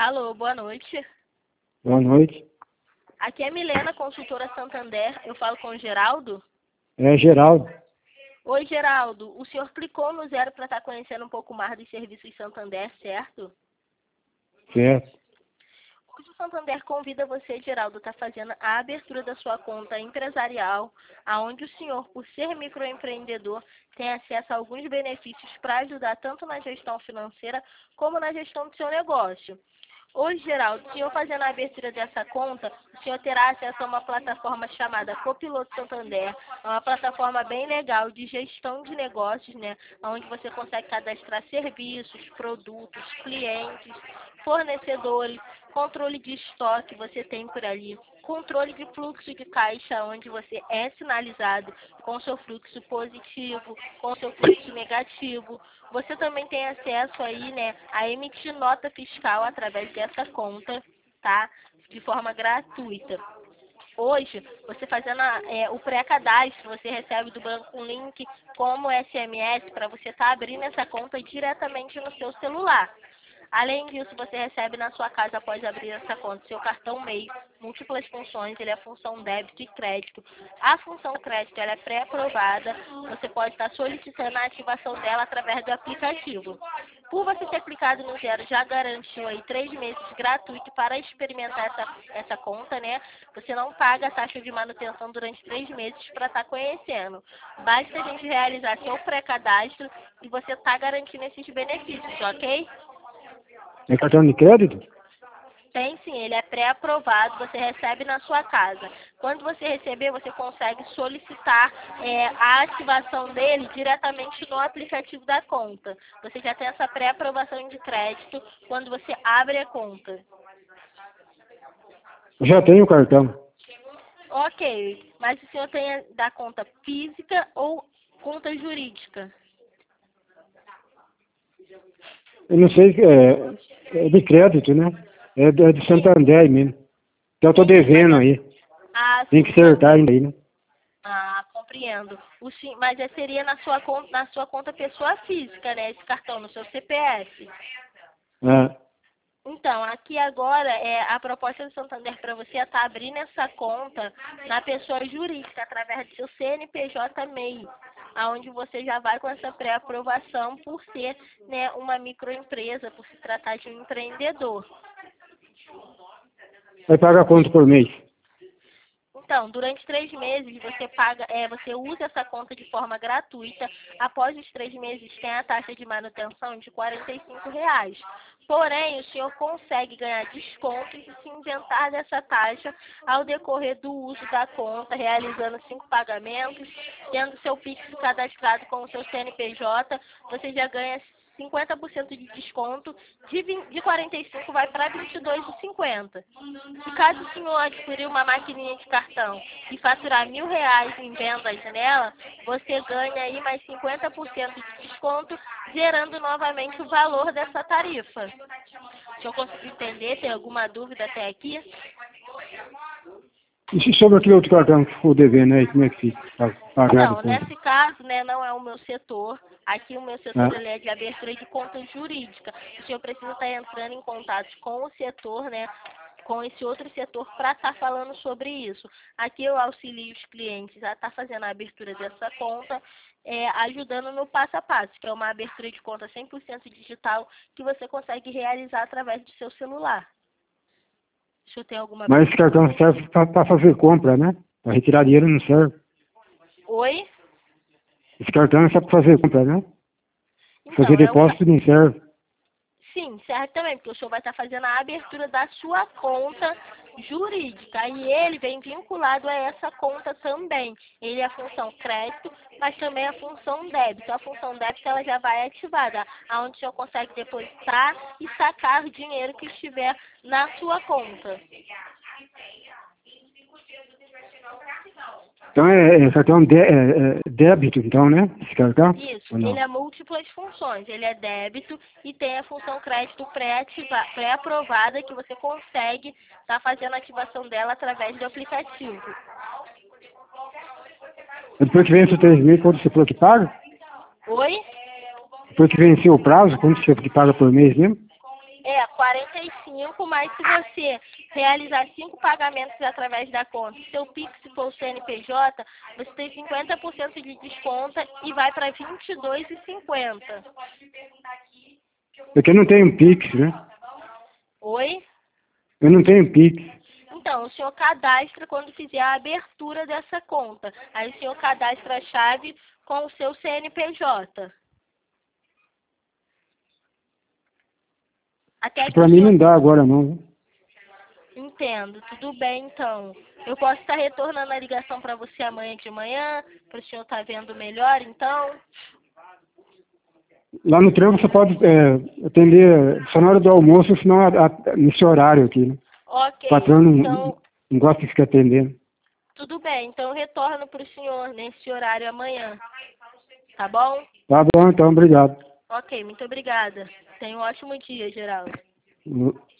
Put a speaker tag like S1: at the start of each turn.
S1: Alô, boa noite.
S2: Boa noite.
S1: Aqui é Milena, consultora Santander. Eu falo com o Geraldo?
S2: É Geraldo.
S1: Oi, Geraldo. O senhor clicou no 0 para estar conhecendo um pouco mais dos serviços Santander, certo?
S2: Certo.
S1: Hoje o Santander convida você, Geraldo, a estar fazendo a abertura da sua conta empresarial, aonde o senhor, por ser microempreendedor, tem acesso a alguns benefícios para ajudar tanto na gestão financeira como na gestão do seu negócio. Hoje, Geraldo, o senhor fazendo a abertura dessa conta, o senhor terá acesso a uma plataforma chamada Copiloto Santander. É uma plataforma bem legal de gestão de negócios, né? Onde você consegue cadastrar serviços, produtos, clientes, fornecedores, controle de estoque você tem por ali, controle de fluxo de caixa, onde você é sinalizado com seu fluxo positivo, com seu fluxo negativo. Você também tem acesso aí, né, a emitir nota fiscal através dessa conta, tá? De forma gratuita. Hoje, você fazendo o pré-cadastro, você recebe do banco um link como SMS para você estar abrindo essa conta diretamente no seu celular. Além disso, você recebe na sua casa, após abrir essa conta, seu cartão MEI, múltiplas funções, ele é função débito e crédito. A função crédito ela é pré-aprovada, você pode estar solicitando a ativação dela através do aplicativo. Por você ter clicado no 0, já garantiu aí 3 meses gratuito para experimentar essa conta, né? Você não paga a taxa de manutenção durante 3 meses para estar conhecendo. Basta a gente realizar seu pré-cadastro e você está garantindo esses benefícios, ok?
S2: É cartão de crédito?
S1: Tem sim, ele é pré-aprovado, você recebe na sua casa. Quando você receber, você consegue solicitar a ativação dele diretamente no aplicativo da conta. Você já tem essa pré-aprovação de crédito quando você abre a conta.
S2: Eu já tenho o cartão.
S1: Ok, mas o senhor tem da conta física ou conta jurídica?
S2: Eu não sei, é de crédito, né? É de Santander mesmo. Então eu tô devendo aí.
S1: Ah,
S2: Tem que acertar ainda aí, né?
S1: Ah, compreendo. Mas seria na sua conta pessoa física, né? Esse cartão, no seu CPF.
S2: É.
S1: Então, aqui agora, a proposta do Santander para você é estar abrindo essa conta na pessoa jurídica, através do seu CNPJ MEI, aonde você já vai com essa pré-aprovação por ser, né, uma microempresa, por se tratar de um empreendedor.
S2: Vai pagar quanto por mês?
S1: Então, durante 3 meses você usa essa conta de forma gratuita. Após os 3 meses tem a taxa de manutenção de R$45. Porém, o senhor consegue ganhar descontos e se isentar dessa taxa ao decorrer do uso da conta, realizando 5 pagamentos, tendo seu Pix cadastrado com o seu CNPJ, você já ganha 50% de desconto, de 45 vai para 22,50. Se caso o senhor adquirir uma maquininha de cartão e faturar R$1.000 em vendas nela, você ganha aí mais 50% de desconto, gerando novamente o valor dessa tarifa. O senhor conseguiu entender? Tem alguma dúvida até aqui?
S2: E se sobre aquele outro cartão que ficou devendo aí, como é que fica?
S1: Não, nesse caso, né, não é o meu setor. Aqui o meu setor ele é de abertura de conta jurídica. O senhor precisa estar entrando em contato com o setor, né, com esse outro setor para estar falando sobre isso. Aqui eu auxilio os clientes a estar fazendo a abertura dessa conta, ajudando no passo a passo, que é uma abertura de conta 100% digital que você consegue realizar através do seu celular. O senhor tem alguma
S2: Mas esse cartão serve para fazer compra, né? Para retirar dinheiro não serve.
S1: Oi?
S2: Esse cartão é só para fazer compra, né?
S1: Então,
S2: fazer depósito não serve.
S1: Sim, serve também, porque o senhor vai estar fazendo a abertura da sua conta jurídica e ele vem vinculado a essa conta também. Ele é a função crédito, mas também a função débito. A função débito ela já vai ativada, onde o senhor consegue depositar e sacar o dinheiro que estiver na sua conta.
S2: Então cartão débito, então, né? Esse cartão?
S1: Isso, ele é múltiplas funções. Ele é débito e tem a função crédito pré-aprovada que você consegue estar fazendo a ativação dela através do aplicativo.
S2: Depois que vence o 3 meses, quanto você falou que paga?
S1: Oi?
S2: Depois que venceu o prazo, quanto você que paga por mês mesmo?
S1: É, 45, mas se você realizar 5 pagamentos através da conta, seu Pix for o CNPJ, você tem 50% de desconto e vai para 22,50.
S2: Porque eu não tenho Pix, né?
S1: Oi?
S2: Eu não tenho Pix.
S1: Então, o senhor cadastra quando fizer a abertura dessa conta. Aí o senhor cadastra a chave com o seu CNPJ. Até que
S2: Pra
S1: o
S2: mim
S1: senhor...
S2: não dá agora não.
S1: Entendo, tudo bem então. Eu posso estar retornando a ligação para você amanhã de manhã, para o senhor estar vendo melhor, então.
S2: Lá no trevo você pode atender só na hora do almoço, senão nesse horário aqui, né? O
S1: Ok,
S2: patrão
S1: então,
S2: não gosta de ficar atendendo.
S1: tudo bem. Então eu retorno para o senhor nesse horário amanhã. Tá bom?
S2: Tá bom, então, obrigado.
S1: Ok, muito obrigada. Tenha um ótimo dia, Geraldo.